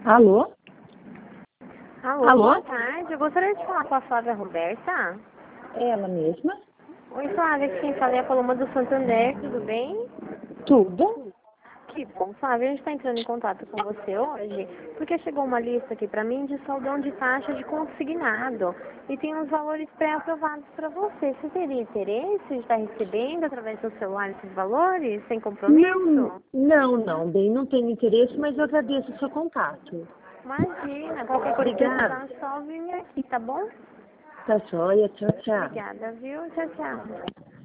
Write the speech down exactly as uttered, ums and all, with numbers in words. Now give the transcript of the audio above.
Alô? Alô, Alô? boa tarde. Eu gostaria de falar com a Flávia Roberta. É ela mesma? Oi, Flávia, aqui quem fala é a Paloma do Santander, tudo bem? Tudo? Que bom, Flávia, a gente está entrando em contato com você hoje, porque chegou uma lista aqui para mim de saldão de taxa de consignado e tem uns valores pré-aprovados para você. Você teria interesse de estar recebendo através do seu celular esses valores, sem Não, compromisso? não, não, bem, não tenho interesse, mas eu agradeço o seu contato. Imagina, qualquer coisa que Obrigada. precisar, só vir aqui, tá bom? Tá joia, tchau, tchau. Obrigada, viu? Tchau, tchau.